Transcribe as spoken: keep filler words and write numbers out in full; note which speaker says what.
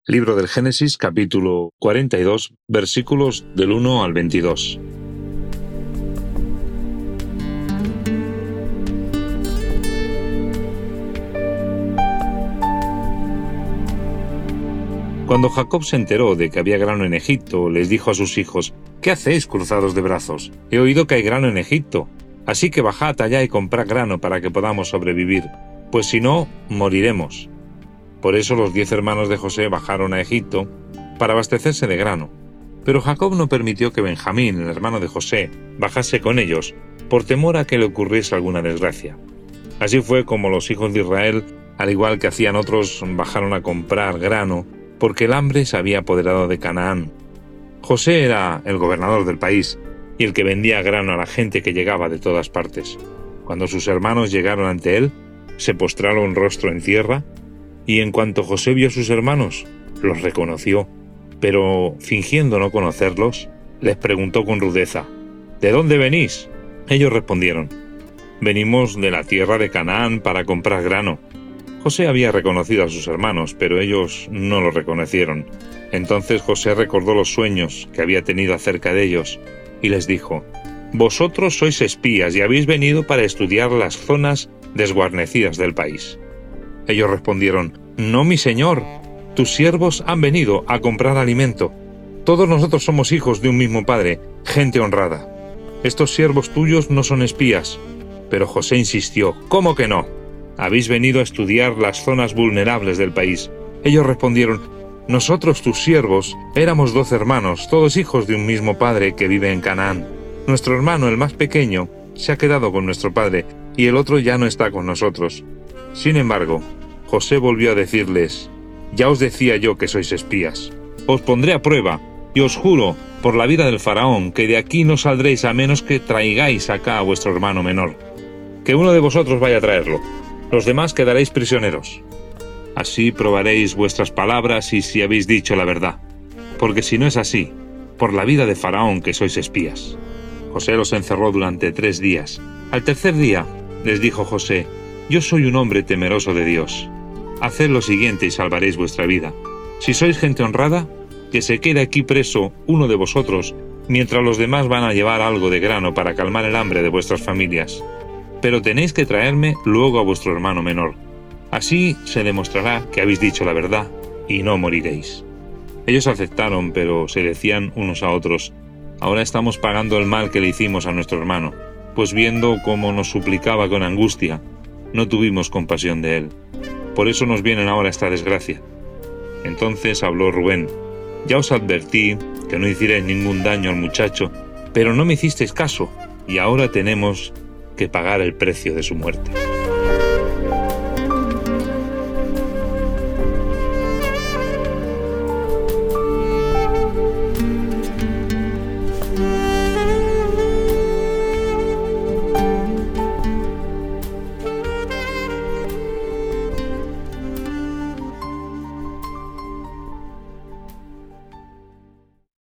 Speaker 1: Libro del Génesis, capítulo cuarenta y dos, versículos del uno al veintidós. Cuando Jacob se enteró de que había grano en Egipto, les dijo a sus hijos: «¿Qué hacéis cruzados de brazos? He oído que hay grano en Egipto, así que bajad allá y comprad grano para que podamos sobrevivir, pues si no, moriremos». Por eso los diez hermanos de José bajaron a Egipto para abastecerse de grano. Pero Jacob no permitió que Benjamín, el hermano de José, bajase con ellos, por temor a que le ocurriese alguna desgracia. Así fue como los hijos de Israel, al igual que hacían otros, bajaron a comprar grano, porque el hambre se había apoderado de Canaán. José era el gobernador del país y el que vendía grano a la gente que llegaba de todas partes. Cuando sus hermanos llegaron ante él, se postraron rostro en tierra, y en cuanto José vio a sus hermanos, los reconoció, pero fingiendo no conocerlos, les preguntó con rudeza: «¿De dónde venís?». Ellos respondieron: «Venimos de la tierra de Canaán para comprar grano». José había reconocido a sus hermanos, pero ellos no lo reconocieron. Entonces José recordó los sueños que había tenido acerca de ellos, y les dijo: «Vosotros sois espías y habéis venido para estudiar las zonas desguarnecidas del país». Ellos respondieron: «No, mi señor, tus siervos han venido a comprar alimento. Todos nosotros somos hijos de un mismo padre, gente honrada. Estos siervos tuyos no son espías». Pero José insistió: «¿Cómo que no? Habéis venido a estudiar las zonas vulnerables del país». Ellos respondieron: «Nosotros, tus siervos, éramos doce hermanos, todos hijos de un mismo padre que vive en Canaán. Nuestro hermano, el más pequeño, se ha quedado con nuestro padre, y el otro ya no está con nosotros». Sin embargo, José volvió a decirles: «Ya os decía yo que sois espías. Os pondré a prueba, y os juro, por la vida del faraón, que de aquí no saldréis a menos que traigáis acá a vuestro hermano menor. Que uno de vosotros vaya a traerlo. Los demás quedaréis prisioneros. Así probaréis vuestras palabras y si habéis dicho la verdad. Porque si no es así, por la vida de faraón que sois espías». José los encerró durante tres días. Al tercer día les dijo José: «Yo soy un hombre temeroso de Dios. Haced lo siguiente y salvaréis vuestra vida. Si sois gente honrada, que se quede aquí preso uno de vosotros, mientras los demás van a llevar algo de grano para calmar el hambre de vuestras familias. Pero tenéis que traerme luego a vuestro hermano menor. Así se demostrará que habéis dicho la verdad y no moriréis». Ellos aceptaron, pero se decían unos a otros: «Ahora estamos pagando el mal que le hicimos a nuestro hermano, pues viendo cómo nos suplicaba con angustia, no tuvimos compasión de él. Por eso nos viene ahora esta desgracia». Entonces habló Rubén: «Ya os advertí que no hicierais ningún daño al muchacho, pero no me hicisteis caso, y ahora tenemos que pagar el precio de su muerte».